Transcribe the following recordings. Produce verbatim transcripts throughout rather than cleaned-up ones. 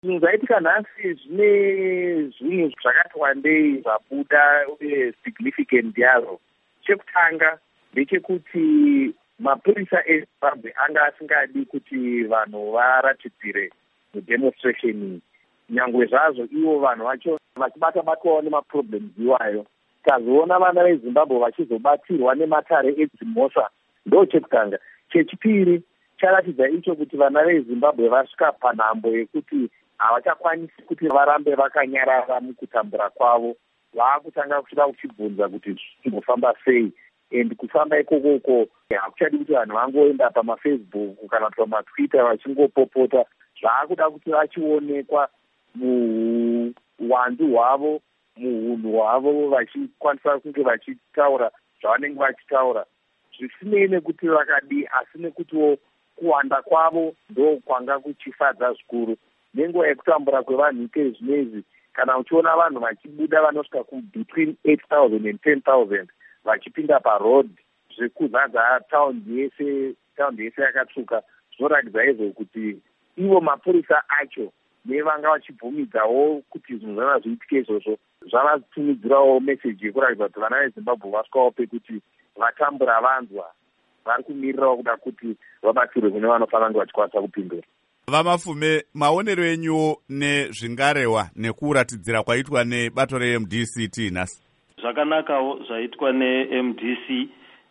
Zvinhu zvaitika nhasi zvine zvinhu zvakati wandei zvabuda uye significant yazvo. Chekutanga ndechekuti mapurisa eZimbabwe anga asingadi kuti vanhu varatidzire mudemonstration iyi. Nyangwe zvazvo ivo vanhu vacho vachibata-batwawo nemaproblems iwayo. Tazoona vana veZimbabwe vachizobatirwa nematare edzimhosva. Ndo chekutanga. Chechipiri charatidza icho kuti vana veZimbabwe vasvika panhambo yekuti havachakwanisi kuti varambe vakanyarara mukutambura kwavo. Vaakutanga kuchida kuchibvunza kuti zvimbofamba sei. And kufamba ikokoko hakuchadi kuti vanhu vangoenda pamafacebook kana pamatwitter vachingopopota. Zvaakuda kuti vachionekwa muhwandu hwavo, muhunhu hwavo, vachikwanisa kunge vachitaura zvavanenge vachitaura. Zvisinei nekuti vakadi, asi nekutiwo kuwanda kwavo ndo kwanga kuchifadza zvikuru. Nenguva yekutambura kwevanhu kezvinezvi, kana uchiona vanhu vachibuda vanosvika between eight thousand and ten thousand vachipinda paroad zvekuzadza taundi yese, taundi yese yakatsvuka, zvinoratidza izvo kuti ivo mapurisa acho nevanga vachibvumidzawo kuti zvinhu zvana zviitike izvozvo zvavatumidzirawo meseji yekuratidza kuti vana veZimbabwe vasvikawo pekuti vatambura vanzwa, vari kumirirawo kuda kuti vabatsirwe kune vanofanira kunge vachikwanisa kupindura. Vamafume, maonero enyuwo nezvingarehwa nekuratidzira kwaitwa nebato reM D C T nhasi? Zvakanakawo zvaitwa neM D C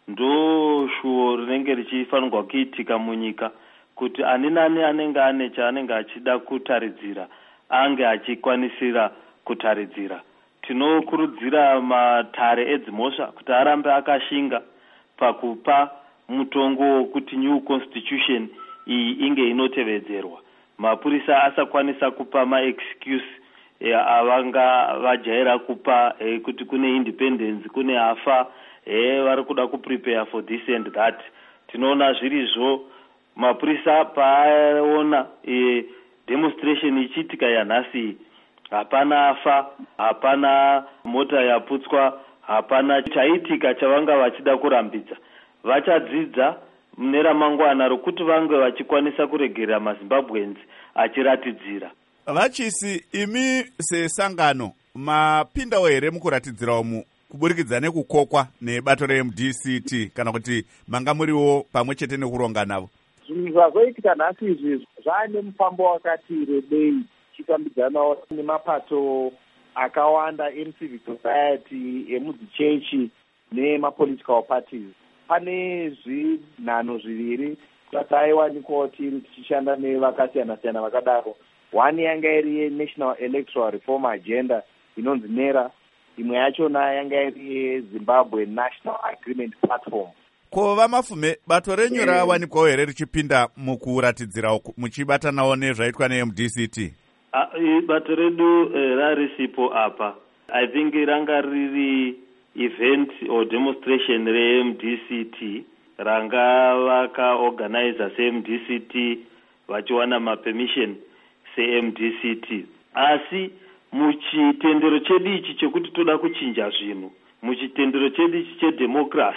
ndo shuwo rinenge richifanirwa kuitika munyika, kuti ani nani anenge ane chaanenge achida kutaridzira ange achikwanisira kutaridzira. Tinokurudzira matare edzimhosva kuti arambe akashinga pakupa mutongo kuti new constitution iyi inge inotevedzerwa. Mapurisa asakwanisa kupa ma-excuse e, avanga vajaira kupa e, kuti kune independence, kune afa, e, vari kuda kuprepare for this and that. Tinoona zvirizvo mapurisa paaona e, demonstration ichiitika yanhasi, hapana afa, hapana mota yaputswa, hapana chaitika chavanga vachida kurambidza. Vachadzidza mune ramangwana rokuti vange vachikwanisa kuregerera maZimbabweans achiratidzira. Vachisi, imi sesangano mapindawo here mukuratidzira umu kuburikidza nekukokwa nebato reM D C T, kana kuti manga muriwo pamwe chete nekuronga navo? Zvinhu zvazoitika nhasi izvi zvaane mufambo wakati rebei chifambidzanawo nemapato akawanda emucivil society, emudzichechi nemapolitical parties. Pane zvinhano zviviri zvataiwanikwawo tiri tichishanda nevakasiyana-siyana vakadaro. One yanga iri yeNational Electoral Reform Agenda inonzi NERA, imwe yachona yanga iri yeZimbabwe National Agreement Platform. Ko Vamafume, bato renyu rawanikwawo here richipinda mukuratidzira muchibatanawo nezvaitwa neM D C T? Uh, bato redu uh, rarisipo apa. I think ranga riri event or demonstration reM D C T ranga vakaorganiza seM D C T vachiwana mapermission seM D C T. Asi muchitendero chedu ichi chekuti toda kuchinja zvinhu, muchitendero chedu ichi chedemocracy,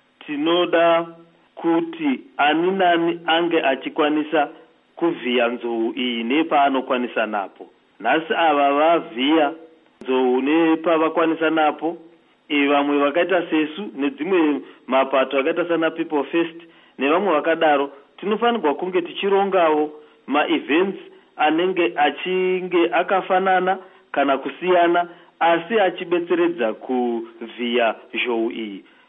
tinoda kuti ani nani ange achikwanisa kuvhiya nzou iyi nepaanokwanisa napo. Nhasi ava vavhiya nzou nepavakwanisa napo, e vamwe vakaita sesu nedzimwe mapato akaita sana People First nevamwe vakadaro, tinofanirwa kunge tichirongawo ma-events anenge achinge akafanana kana kusiyana, asi achibetseredza kuvhiya zhou iyi.